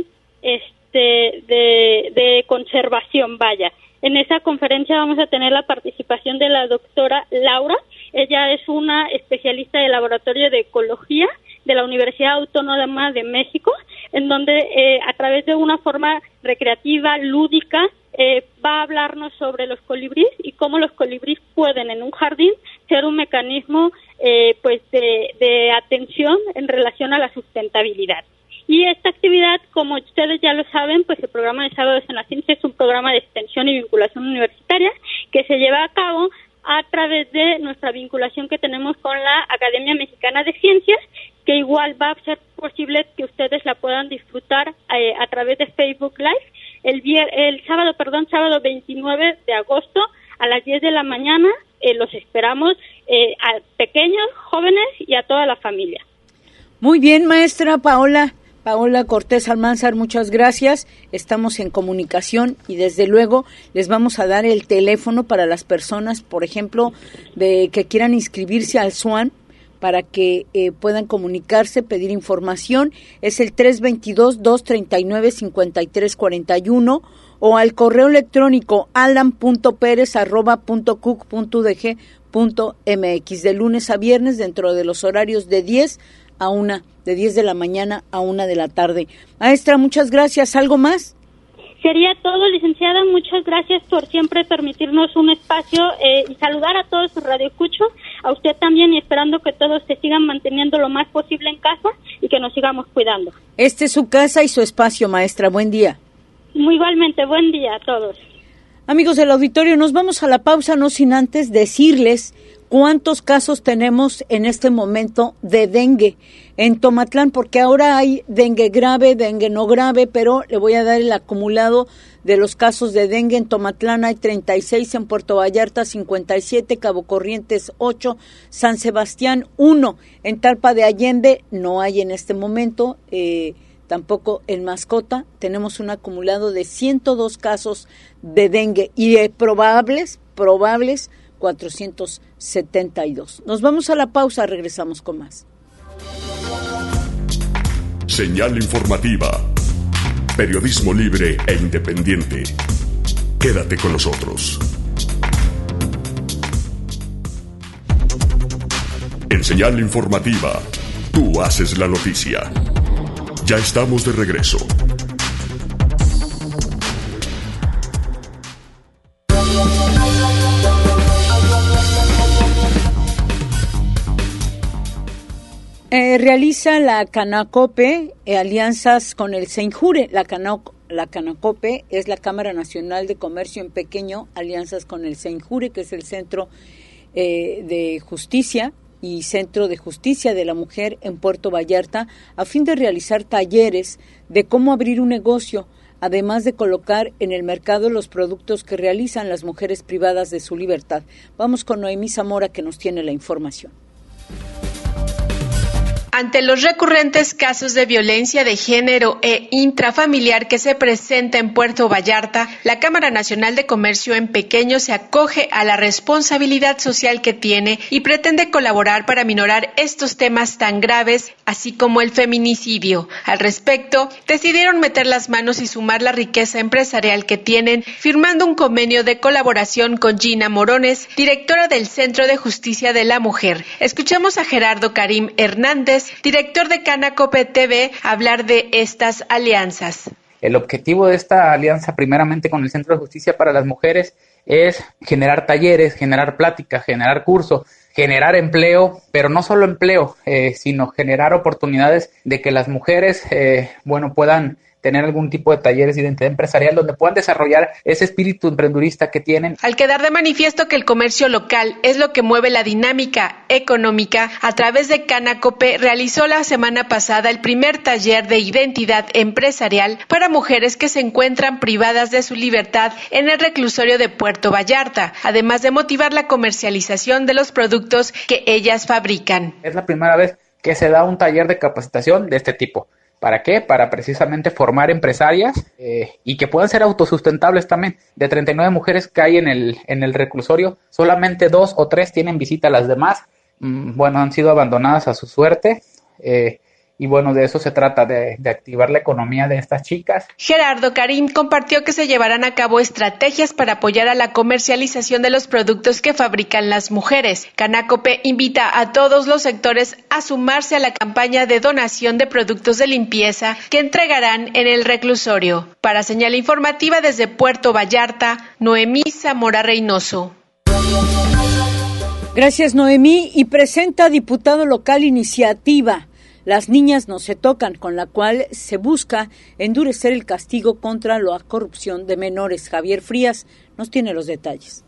este de, de conservación, vaya. En esa conferencia vamos a tener la participación de la doctora Laura. Ella es una especialista de laboratorio de ecología de la Universidad Autónoma de México, en donde eh, a través de una forma recreativa, lúdica, eh, va a hablarnos sobre los colibríes y cómo los colibríes pueden en un jardín ser un mecanismo eh, pues de, de atención en relación a la sustentabilidad. Y esta actividad, como ustedes ya lo saben, pues el programa de Sábados en la Ciencia es un programa de extensión y vinculación universitaria que se lleva a cabo a través de nuestra vinculación que tenemos con la Academia Mexicana de Ciencias, que igual va a ser posible que ustedes la puedan disfrutar eh, a través de Facebook Live el, vier- el sábado, perdón, sábado veintinueve de agosto a las diez de la mañana. Eh, los esperamos eh, a pequeños, jóvenes y a toda la familia. Muy bien, maestra Paola. Paola Cortés Almanzar, muchas gracias. Estamos en comunicación y desde luego les vamos a dar el teléfono para las personas, por ejemplo, de que quieran inscribirse al SUAN, para que eh, puedan comunicarse, pedir información. Es el tres dos dos, dos tres nueve, cinco tres cuatro uno o al correo electrónico alan punto perez arroba punto cuc punto u d g punto m x, de lunes a viernes dentro de los horarios de diez a una, de diez de la mañana a una de la tarde. Maestra, muchas gracias. ¿Algo más? Sería todo, licenciada. Muchas gracias por siempre permitirnos un espacio eh, y saludar a todos sus radioescuchos, a usted también, y esperando que todos se sigan manteniendo lo más posible en casa y que nos sigamos cuidando. Este es su casa y su espacio, maestra. Buen día. Muy igualmente, buen día a todos. Amigos del auditorio, nos vamos a la pausa, no sin antes decirles cuántos casos tenemos en este momento de dengue en Tomatlán, porque ahora hay dengue grave, dengue no grave, pero le voy a dar el acumulado de los casos de dengue. En Tomatlán hay treinta y seis, en Puerto Vallarta cincuenta y siete, Cabo Corrientes ocho, San Sebastián uno, en Talpa de Allende no hay en este momento, eh, tampoco en Mascota. Tenemos un acumulado de ciento dos casos de dengue y de probables, probables cuatrocientos setenta y dos. Nos vamos a la pausa, regresamos con más. Señal informativa. Periodismo libre e independiente. Quédate con nosotros. En Señal informativa, tú haces la noticia. Ya estamos de regreso. Eh, realiza la Canacope eh, alianzas con el Senjure. La, Cana, la Canacope es la Cámara Nacional de Comercio en Pequeño, alianzas con el Senjure, que es el Centro eh, de Justicia y Centro de Justicia de la Mujer en Puerto Vallarta, a fin de realizar talleres de cómo abrir un negocio, además de colocar en el mercado los productos que realizan las mujeres privadas de su libertad. Vamos con Noemí Zamora, que nos tiene la información. Ante los recurrentes casos de violencia de género e intrafamiliar que se presenta en Puerto Vallarta, la Cámara Nacional de Comercio en Pequeño se acoge a la responsabilidad social que tiene y pretende colaborar para minorar estos temas tan graves, así como el feminicidio. Al respecto, decidieron meter las manos y sumar la riqueza empresarial que tienen, firmando un convenio de colaboración con Gina Morones, directora del Centro de Justicia de la Mujer. Escuchamos a Gerardo Karim Hernández, director de Canacope T V, hablar de estas alianzas. El objetivo de esta alianza, primeramente con el Centro de Justicia para las Mujeres, es generar talleres, generar pláticas, generar cursos, generar empleo, pero no solo empleo, eh, sino generar oportunidades de que las mujeres, eh, bueno, puedan tener algún tipo de talleres de identidad empresarial donde puedan desarrollar ese espíritu emprendurista que tienen. Al quedar de manifiesto que el comercio local es lo que mueve la dinámica económica, a través de Canacope realizó la semana pasada el primer taller de identidad empresarial para mujeres que se encuentran privadas de su libertad en el reclusorio de Puerto Vallarta, además de motivar la comercialización de los productos que ellas fabrican. Es la primera vez que se da un taller de capacitación de este tipo. ¿Para qué? Para precisamente formar empresarias eh, y que puedan ser autosustentables también. De treinta y nueve mujeres que hay en el, en el reclusorio, solamente dos o tres tienen visita, las demás, mmm, bueno, han sido abandonadas a su suerte. Eh, Y bueno, de eso se trata, de, de activar la economía de estas chicas. Gerardo Karim compartió que se llevarán a cabo estrategias para apoyar a la comercialización de los productos que fabrican las mujeres. Canacope invita a todos los sectores a sumarse a la campaña de donación de productos de limpieza que entregarán en el reclusorio. Para Señal Informativa desde Puerto Vallarta, Noemí Zamora Reynoso. Gracias, Noemí. Y presenta diputado local iniciativa Las niñas no se tocan, con la cual se busca endurecer el castigo contra la corrupción de menores. Javier Frías nos tiene los detalles.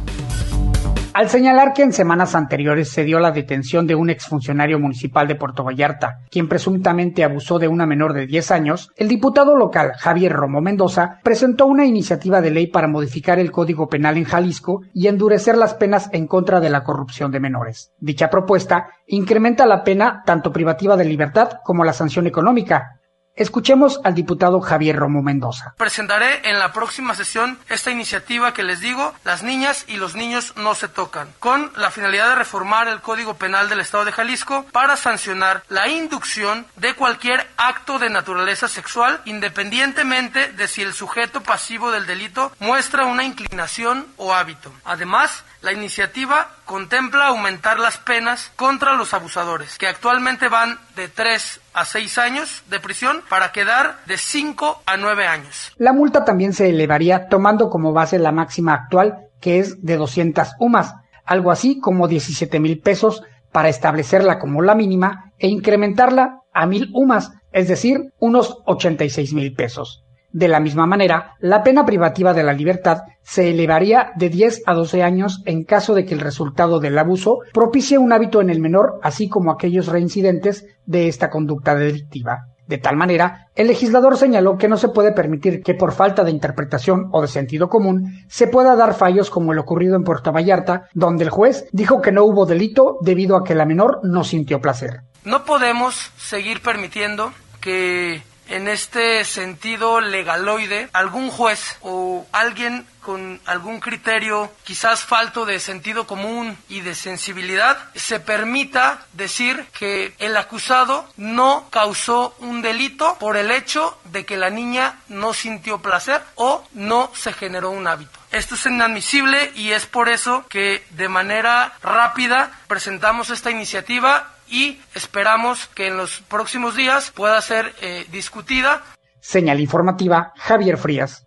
Al señalar que en semanas anteriores se dio la detención de un exfuncionario municipal de Puerto Vallarta, quien presuntamente abusó de una menor de diez años, el diputado local Javier Romo Mendoza presentó una iniciativa de ley para modificar el Código Penal en Jalisco y endurecer las penas en contra de la corrupción de menores. Dicha propuesta incrementa la pena tanto privativa de libertad como la sanción económica. Escuchemos al diputado Javier Romo Mendoza. Presentaré en la próxima sesión esta iniciativa que les digo, las niñas y los niños no se tocan, con la finalidad de reformar el Código Penal del Estado de Jalisco para sancionar la inducción de cualquier acto de naturaleza sexual, independientemente de si el sujeto pasivo del delito muestra una inclinación o hábito. Además, la iniciativa contempla aumentar las penas contra los abusadores, que actualmente van de tres a seis años de prisión para quedar de cinco a nueve años. La multa también se elevaría tomando como base la máxima actual, que es de doscientas UMAS, algo así como diecisiete mil pesos, para establecerla como la mínima e incrementarla a mil UMAS, es decir, unos ochenta y seis mil pesos. De la misma manera, la pena privativa de la libertad se elevaría de diez a doce años en caso de que el resultado del abuso propicie un hábito en el menor, así como aquellos reincidentes de esta conducta delictiva. De tal manera, el legislador señaló que no se puede permitir que por falta de interpretación o de sentido común se pueda dar fallos como el ocurrido en Puerto Vallarta, donde el juez dijo que no hubo delito debido a que la menor no sintió placer. No podemos seguir permitiendo que en este sentido legaloide, algún juez o alguien con algún criterio quizás falto de sentido común y de sensibilidad se permita decir que el acusado no causó un delito por el hecho de que la niña no sintió placer o no se generó un hábito. Esto es inadmisible y es por eso que de manera rápida presentamos esta iniciativa y esperamos que en los próximos días pueda ser eh, discutida. Señal Informativa, Javier Frías.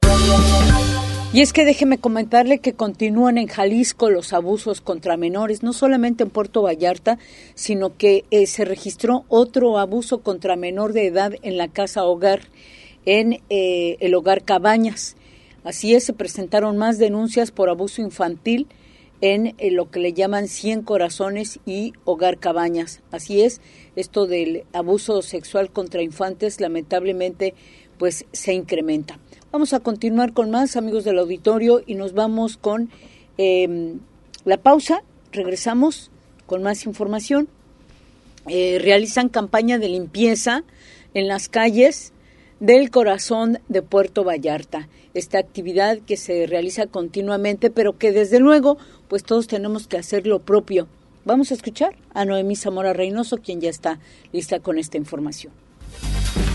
Y es que déjeme comentarle que continúan en Jalisco los abusos contra menores, no solamente en Puerto Vallarta, sino que eh, se registró otro abuso contra menor de edad en la casa hogar, en eh, el hogar Cabañas. Así es, se presentaron más denuncias por abuso infantil en lo que le llaman cien Corazones y Hogar Cabañas. Así es, esto del abuso sexual contra infantes lamentablemente pues se incrementa. Vamos a continuar con más, amigos del auditorio, y nos vamos con eh, la pausa. Regresamos con más información. Eh, realizan campaña de limpieza en las calles del corazón de Puerto Vallarta. Esta actividad que se realiza continuamente, pero que desde luego, pues todos tenemos que hacer lo propio. Vamos a escuchar a Noemí Zamora Reynoso, quien ya está lista con esta información.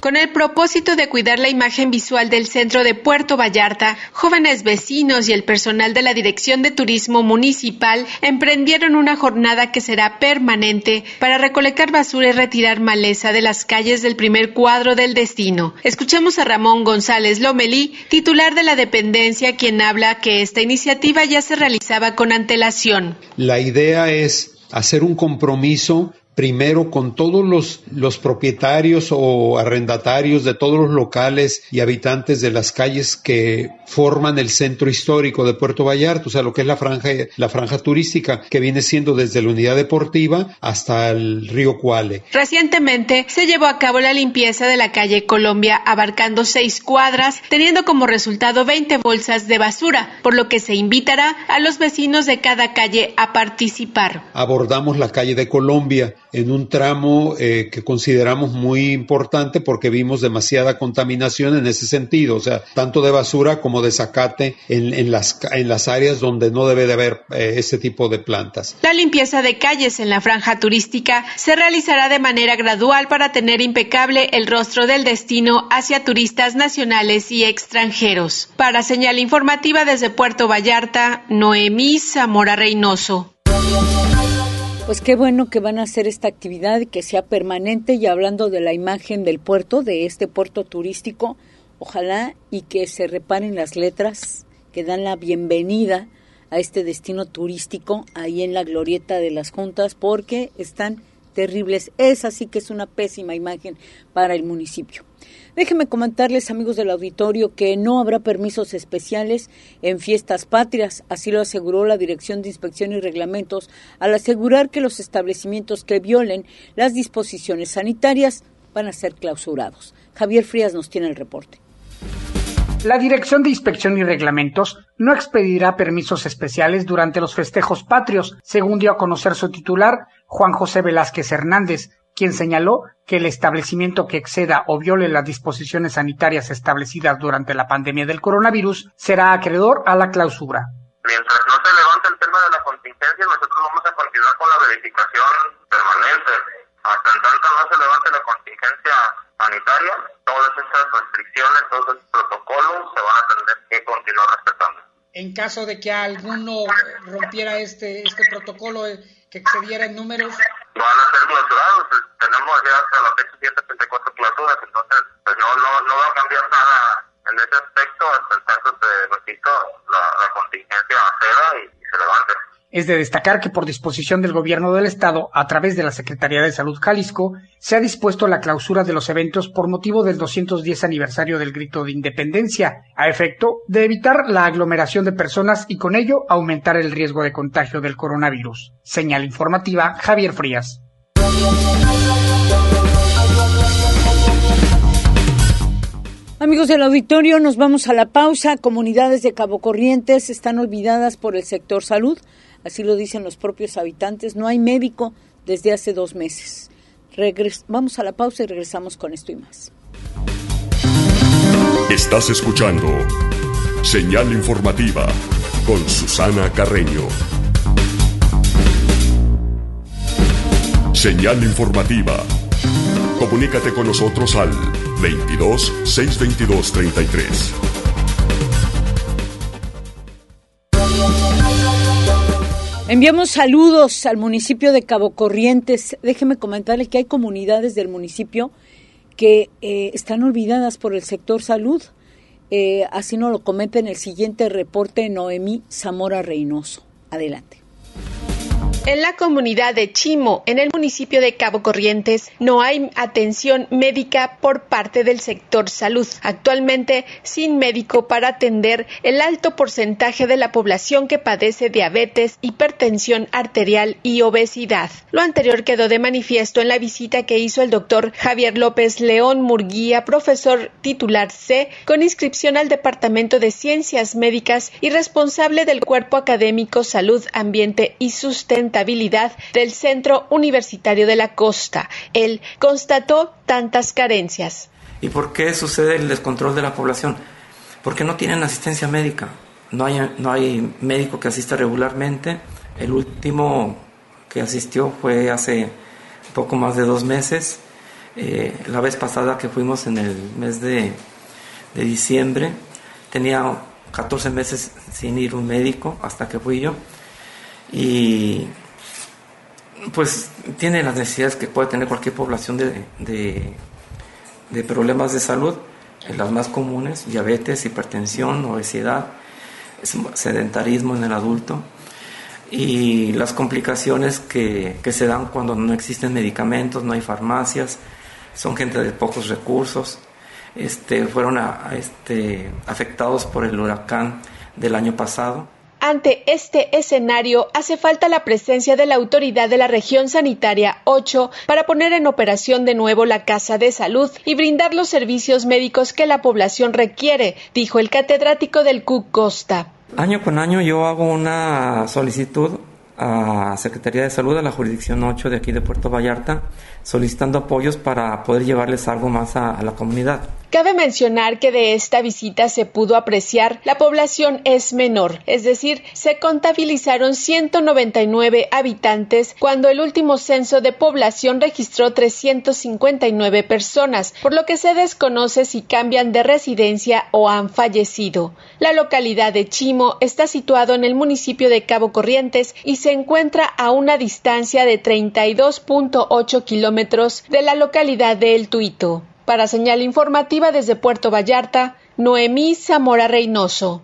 Con el propósito de cuidar la imagen visual del centro de Puerto Vallarta, jóvenes vecinos y el personal de la Dirección de Turismo Municipal emprendieron una jornada que será permanente para recolectar basura y retirar maleza de las calles del primer cuadro del destino. Escuchemos a Ramón González Lomelí, titular de la dependencia, quien habla que esta iniciativa ya se realizaba con antelación. La idea es hacer un compromiso primero con todos los, los propietarios o arrendatarios de todos los locales y habitantes de las calles que forman el centro histórico de Puerto Vallarta, o sea, lo que es la franja, la franja turística, que viene siendo desde la unidad deportiva hasta el río Cuale. Recientemente se llevó a cabo la limpieza de la calle Colombia, abarcando seis cuadras, teniendo como resultado veinte bolsas de basura, por lo que se invitará a los vecinos de cada calle a participar. Abordamos la calle de Colombia en un tramo eh, que consideramos muy importante porque vimos demasiada contaminación en ese sentido, o sea, tanto de basura como de zacate en, en, las, en las áreas donde no debe de haber eh, ese tipo de plantas. La limpieza de calles en la franja turística se realizará de manera gradual para tener impecable el rostro del destino hacia turistas nacionales y extranjeros. Para Señal Informativa desde Puerto Vallarta, Noemí Zamora Reynoso. Pues qué bueno que van a hacer esta actividad y que sea permanente. Y hablando de la imagen del puerto, de este puerto turístico, ojalá y que se reparen las letras que dan la bienvenida a este destino turístico ahí en la glorieta de las Juntas, porque están terribles. Esa sí que es una pésima imagen para el municipio. Déjenme comentarles, amigos del auditorio, que no habrá permisos especiales en fiestas patrias, así lo aseguró la Dirección de Inspección y Reglamentos al asegurar que los establecimientos que violen las disposiciones sanitarias van a ser clausurados. Javier Frías nos tiene el reporte. La Dirección de Inspección y Reglamentos no expedirá permisos especiales durante los festejos patrios, según dio a conocer su titular, Juan José Velázquez Hernández, quien señaló que el establecimiento que exceda o viole las disposiciones sanitarias establecidas durante la pandemia del coronavirus será acreedor a la clausura. Mientras no se levante el tema de la contingencia, nosotros vamos a continuar con la verificación permanente. Hasta en tanto no se levante la contingencia sanitaria, todas esas restricciones, todos esos protocolos se van a tener que continuar respetando. En caso de que alguno rompiera este este protocolo, que excediera en números, van a ser clausurados. Tenemos ya hasta la fecha ciento setenta y cuatro clausuras, entonces pues no, no, no va a cambiar nada en ese aspecto hasta el tanto se repito la, la contingencia ceda y, y se levante. Es de destacar que por disposición del Gobierno del Estado, a través de la Secretaría de Salud Jalisco, se ha dispuesto la clausura de los eventos por motivo del doscientos diez aniversario del Grito de Independencia, a efecto de evitar la aglomeración de personas y con ello aumentar el riesgo de contagio del coronavirus. Señal informativa, Javier Frías. Amigos del auditorio, nos vamos a la pausa. Comunidades de Cabo Corrientes están olvidadas por el sector salud. Así lo dicen los propios habitantes. No hay médico desde hace dos meses. Regres- Vamos a la pausa y regresamos con esto y más. Estás escuchando Señal Informativa con Susana Carreño. Señal Informativa. Comunícate con nosotros al veintidós, seiscientos veintidós, treinta y tres. Enviamos saludos al municipio de Cabo Corrientes. Déjeme comentarle que hay comunidades del municipio que eh, están olvidadas por el sector salud. Eh, así nos lo comenta en el siguiente reporte Noemí Zamora Reynoso. Adelante. En la comunidad de Chimo, en el municipio de Cabo Corrientes, no hay atención médica por parte del sector salud. Actualmente, sin médico para atender el alto porcentaje de la población que padece diabetes, hipertensión arterial y obesidad. Lo anterior quedó de manifiesto en la visita que hizo el doctor Javier López León Murguía, profesor titular C, con inscripción al Departamento de Ciencias Médicas y responsable del Cuerpo Académico Salud, Ambiente y Sustentabilidad del Centro Universitario de la Costa. Él constató tantas carencias. ¿Y por qué sucede el descontrol de la población? Porque no tienen asistencia médica. No hay, no hay médico que asista regularmente. El último que asistió fue hace poco más de dos meses. Eh, la vez pasada que fuimos en el mes de, de diciembre, tenía catorce meses sin ir a un médico hasta que fui yo. Y pues tiene las necesidades que puede tener cualquier población de, de, de problemas de salud, las más comunes: diabetes, hipertensión, obesidad, sedentarismo en el adulto, y las complicaciones que, que se dan cuando no existen medicamentos, no hay farmacias, son gente de pocos recursos. Este, fueron a, a este, afectados por el huracán del año pasado. Ante este escenario, hace falta la presencia de la autoridad de la región sanitaria ocho para poner en operación de nuevo la Casa de Salud y brindar los servicios médicos que la población requiere, dijo el catedrático del C U C Costa. Año con año yo hago una solicitud a Secretaría de Salud, a la jurisdicción ocho de aquí de Puerto Vallarta, solicitando apoyos para poder llevarles algo más a, a la comunidad. Cabe mencionar que de esta visita se pudo apreciar la población es menor, es decir, se contabilizaron ciento noventa y nueve habitantes cuando el último censo de población registró trescientas cincuenta y nueve personas, por lo que se desconoce si cambian de residencia o han fallecido. La localidad de Chimo está situado en el municipio de Cabo Corrientes y se encuentra a una distancia de treinta y dos punto ocho kilómetros de la localidad de El Tuito. Para Señal Informativa desde Puerto Vallarta, Noemí Zamora Reynoso.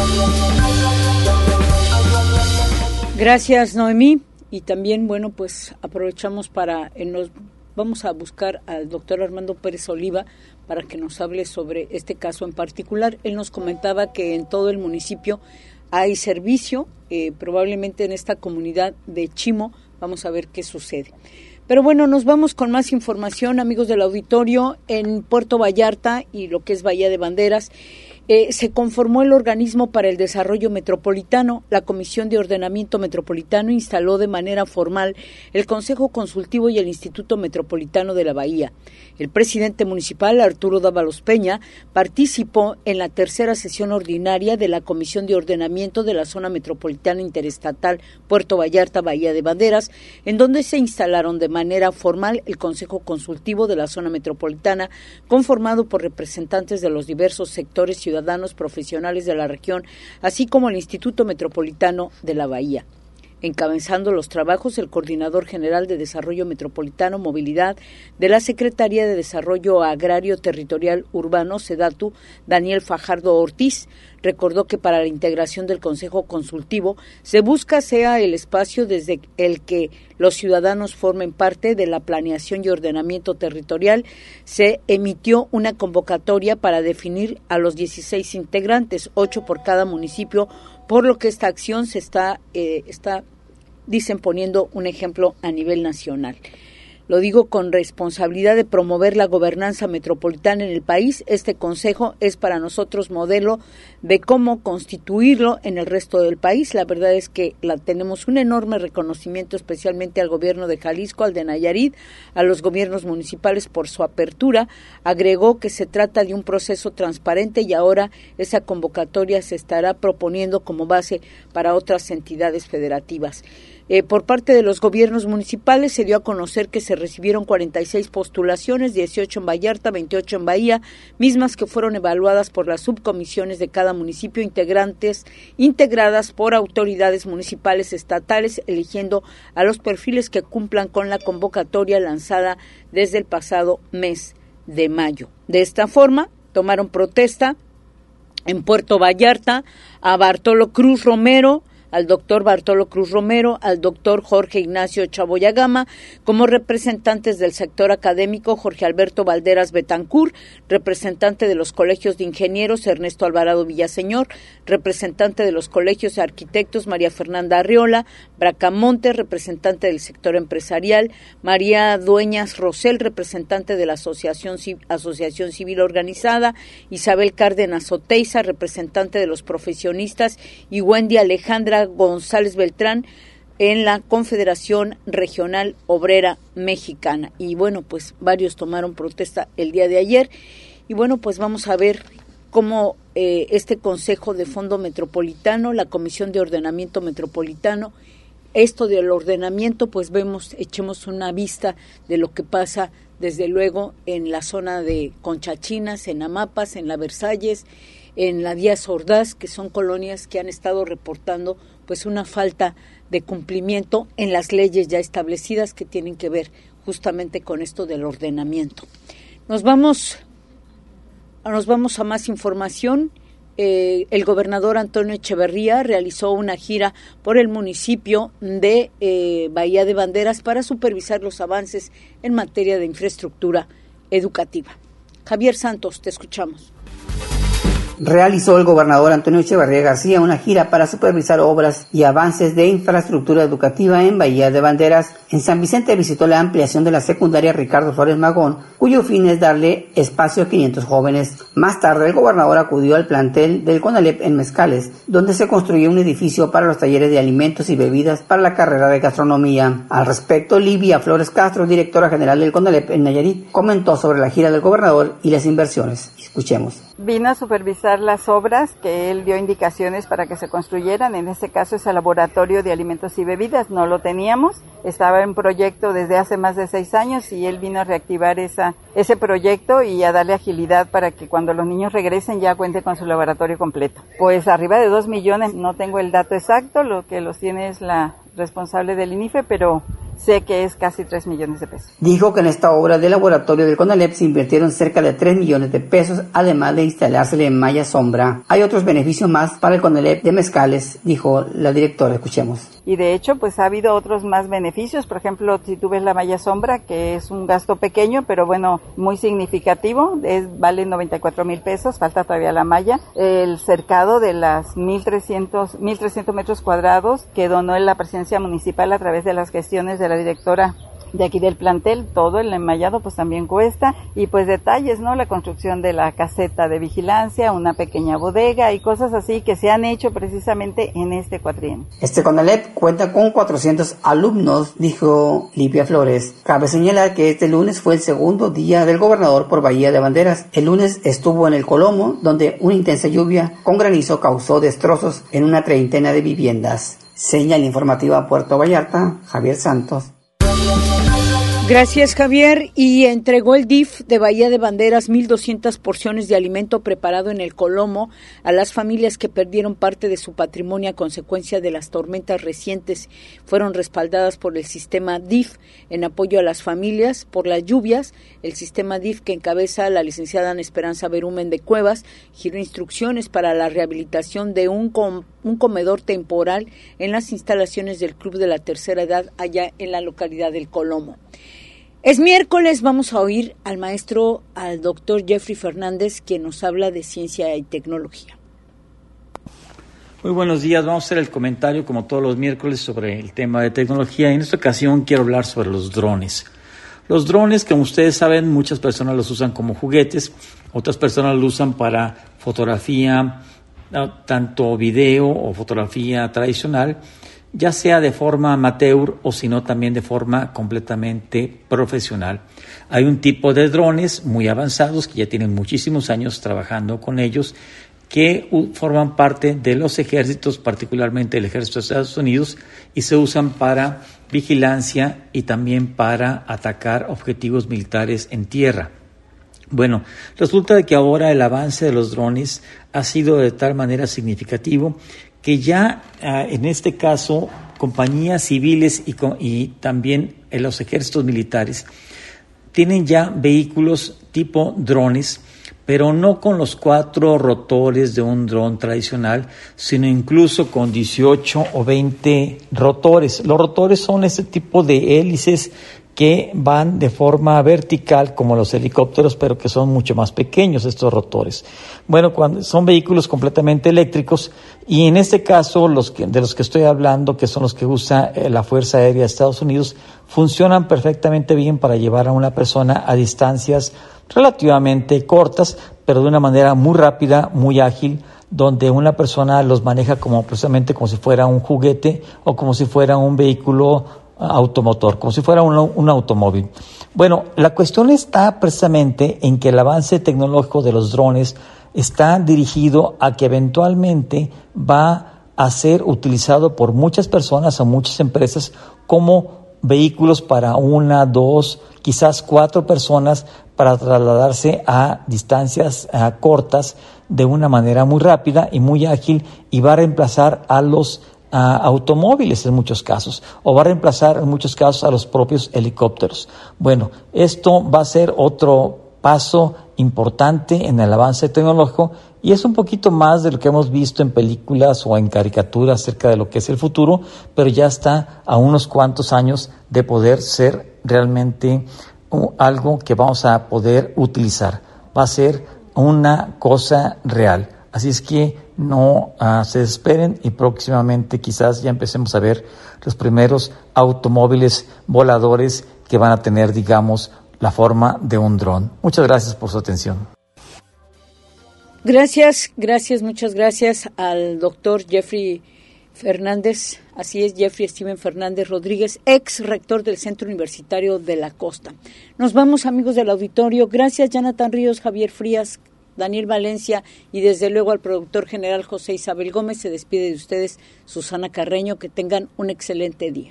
Gracias, Noemí. Y también, bueno, pues aprovechamos para, eh, nos vamos a buscar al doctor Armando Pérez Oliva para que nos hable sobre este caso en particular. Él nos comentaba que en todo el municipio hay servicio, eh, probablemente en esta comunidad de Chimo. Vamos a ver qué sucede. Pero bueno, nos vamos con más información, amigos del auditorio. En Puerto Vallarta y lo que es Bahía de Banderas, eh, se conformó el Organismo para el Desarrollo Metropolitano. La Comisión de Ordenamiento Metropolitano instaló de manera formal el Consejo Consultivo y el Instituto Metropolitano de la Bahía. El presidente municipal, Arturo Dávalos Peña, participó en la tercera sesión ordinaria de la Comisión de Ordenamiento de la Zona Metropolitana Interestatal Puerto Vallarta, Bahía de Banderas, en donde se instalaron de manera formal el Consejo Consultivo de la Zona Metropolitana, conformado por representantes de los diversos sectores ciudadanos profesionales de la región, así como el Instituto Metropolitano de la Bahía. Encabezando los trabajos, el Coordinador General de Desarrollo Metropolitano Movilidad de la Secretaría de Desarrollo Agrario Territorial Urbano, SEDATU, Daniel Fajardo Ortiz, recordó que para la integración del Consejo Consultivo se busca sea el espacio desde el que los ciudadanos formen parte de la planeación y ordenamiento territorial. Se emitió una convocatoria para definir a los dieciséis integrantes, ocho por cada municipio, por lo que esta acción se está, eh, está, dicen, poniendo un ejemplo a nivel nacional. Lo digo con responsabilidad de promover la gobernanza metropolitana en el país. Este consejo es para nosotros modelo de cómo constituirlo en el resto del país. La verdad es que la, tenemos un enorme reconocimiento, especialmente al gobierno de Jalisco, al de Nayarit, a los gobiernos municipales por su apertura. Agregó que se trata de un proceso transparente y ahora esa convocatoria se estará proponiendo como base para otras entidades federativas. Eh, por parte de los gobiernos municipales se dio a conocer que se recibieron cuarenta y seis postulaciones, dieciocho en Vallarta, veintiocho en Bahía, mismas que fueron evaluadas por las subcomisiones de cada municipio, integrantes integradas por autoridades municipales estatales, eligiendo a los perfiles que cumplan con la convocatoria lanzada desde el pasado mes de mayo. De esta forma, tomaron protesta en Puerto Vallarta a Bartolo Cruz Romero, al doctor Bartolo Cruz Romero, al doctor Jorge Ignacio Chaboya Gama, como representantes del sector académico Jorge Alberto Valderas Betancur, representante de los colegios de ingenieros Ernesto Alvarado Villaseñor, representante de los colegios de arquitectos María Fernanda Arriola, Bracamonte, representante del sector empresarial, María Dueñas Rosell, representante de la Asociación, Asociación Civil Organizada, Isabel Cárdenas Oteiza, representante de los profesionistas, y Wendy Alejandra González Beltrán en la Confederación Regional Obrera Mexicana. Y bueno, pues varios tomaron protesta el día de ayer. Y bueno, pues vamos a ver cómo eh, este Consejo de Fondo Metropolitano, la Comisión de Ordenamiento Metropolitano esto del ordenamiento, pues vemos, echemos una vista de lo que pasa desde luego en la zona de Conchachinas, en Amapas, en la Versalles, en la Díaz Ordaz, que son colonias que han estado reportando pues una falta de cumplimiento en las leyes ya establecidas que tienen que ver justamente con esto del ordenamiento. Nos vamos, nos vamos a más información. Eh, el gobernador Antonio Echeverría realizó una gira por el municipio de eh, Bahía de Banderas para supervisar los avances en materia de infraestructura educativa. Javier Santos, te escuchamos. Realizó el gobernador Antonio Echeverría García una gira para supervisar obras y avances de infraestructura educativa en Bahía de Banderas. En San Vicente visitó la ampliación de la secundaria Ricardo Flores Magón, cuyo fin es darle espacio a quinientos jóvenes. Más tarde, el gobernador acudió al plantel del CONALEP en Mezcales, donde se construyó un edificio para los talleres de alimentos y bebidas para la carrera de gastronomía. Al respecto, Livia Flores Castro, directora general del CONALEP en Nayarit, comentó sobre la gira del gobernador y las inversiones. Escuchemos. Vino a supervisar las obras que él dio indicaciones para que se construyeran. En este caso es el laboratorio de alimentos y bebidas. No lo teníamos, estaba en proyecto desde hace más de seis años y él vino a reactivar esa, ese proyecto y a darle agilidad para que cuando los niños regresen ya cuente con su laboratorio completo. Pues arriba de dos millones, no tengo el dato exacto, lo que los tiene es la responsable del INIFE, pero sé que es casi tres millones de pesos. Dijo que en esta obra del laboratorio del CONALEP se invirtieron cerca de tres millones de pesos, además de instalársele en malla sombra. Hay otros beneficios más para el CONALEP de Mezcales, dijo la directora. Escuchemos. Y de hecho, pues ha habido otros más beneficios. Por ejemplo, si tú ves la malla sombra, que es un gasto pequeño, pero bueno, muy significativo, es, vale noventa y cuatro mil pesos, falta todavía la malla. El cercado de las mil trescientos metros cuadrados que donó en la presidencia municipal a través de las gestiones de la directora de aquí del plantel, todo el enmayado pues también cuesta, y pues detalles, ¿no? La construcción de la caseta de vigilancia, una pequeña bodega y cosas así que se han hecho precisamente en este cuatrienio. Este CONALEP cuenta con cuatrocientos alumnos, dijo Livia Flores. Cabe señalar que este lunes fue el segundo día del gobernador por Bahía de Banderas. El lunes estuvo en el Colomo, donde una intensa lluvia con granizo causó destrozos en una treintena de viviendas. Señal informativa Puerto Vallarta, Javier Santos. Gracias, Javier. Y entregó el D I F de Bahía de Banderas mil doscientas porciones de alimento preparado en el Colomo a las familias que perdieron parte de su patrimonio a consecuencia de las tormentas recientes. Fueron respaldadas por el sistema D I F en apoyo a las familias por las lluvias. El sistema D I F, que encabeza la licenciada Ana Esperanza Berumen de Cuevas, giró instrucciones para la rehabilitación de un, com- un comedor temporal en las instalaciones del Club de la Tercera Edad allá en la localidad del Colomo. Es miércoles, vamos a oír al maestro, al doctor Jeffrey Fernández, quien nos habla de ciencia y tecnología. Muy buenos días, vamos a hacer el comentario como todos los miércoles sobre el tema de tecnología. En esta ocasión quiero hablar sobre los drones. Los drones, como ustedes saben, muchas personas los usan como juguetes, otras personas los usan para fotografía, tanto video o fotografía tradicional, ya sea de forma amateur o sino también de forma completamente profesional. Hay un tipo de drones muy avanzados que ya tienen muchísimos años trabajando con ellos, que u- forman parte de los ejércitos, particularmente el ejército de Estados Unidos, y se usan para vigilancia y también para atacar objetivos militares en tierra. Bueno, resulta de que ahora el avance de los drones ha sido de tal manera significativo que ya uh, en este caso compañías civiles y, co- y también en los ejércitos militares tienen ya vehículos tipo drones, pero no con los cuatro rotores de un dron tradicional, sino incluso con dieciocho o veinte rotores. Los rotores son ese tipo de hélices que van de forma vertical como los helicópteros, pero que son mucho más pequeños estos rotores. Bueno, cuando son vehículos completamente eléctricos, y en este caso los que, de los que estoy hablando, que son los que usa eh, la Fuerza Aérea de Estados Unidos, funcionan perfectamente bien para llevar a una persona a distancias relativamente cortas, pero de una manera muy rápida, muy ágil, donde una persona los maneja como precisamente como si fuera un juguete o como si fuera un vehículo automotor, como si fuera un, un automóvil. Bueno, la cuestión está precisamente en que el avance tecnológico de los drones está dirigido a que eventualmente va a ser utilizado por muchas personas o muchas empresas como vehículos para una, dos, quizás cuatro personas para trasladarse a distancias a cortas de una manera muy rápida y muy ágil, y va a reemplazar a los a automóviles en muchos casos, o va a reemplazar en muchos casos a los propios helicópteros. Bueno, esto va a ser otro paso importante en el avance tecnológico, y es un poquito más de lo que hemos visto en películas o en caricaturas acerca de lo que es el futuro, pero ya está a unos cuantos años de poder ser realmente algo que vamos a poder utilizar. Va a ser una cosa real. Así es que no uh, se desesperen, y próximamente quizás ya empecemos a ver los primeros automóviles voladores que van a tener, digamos, la forma de un dron. Muchas gracias por su atención. Gracias, gracias, muchas gracias al doctor Jeffrey Fernández, así es, Jeffrey Steven Fernández Rodríguez, ex rector del Centro Universitario de la Costa. Nos vamos, amigos del auditorio. Gracias, Jonathan Ríos, Javier Frías, Daniel Valencia, y desde luego al productor general José Isabel Gómez. Se despide de ustedes Susana Carreño. Que tengan un excelente día.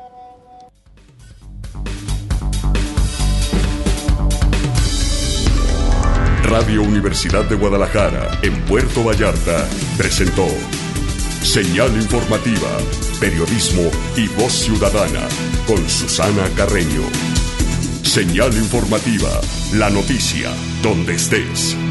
Radio Universidad de Guadalajara, en Puerto Vallarta, presentó Señal Informativa, Periodismo y Voz Ciudadana, con Susana Carreño. Señal Informativa, la noticia donde estés.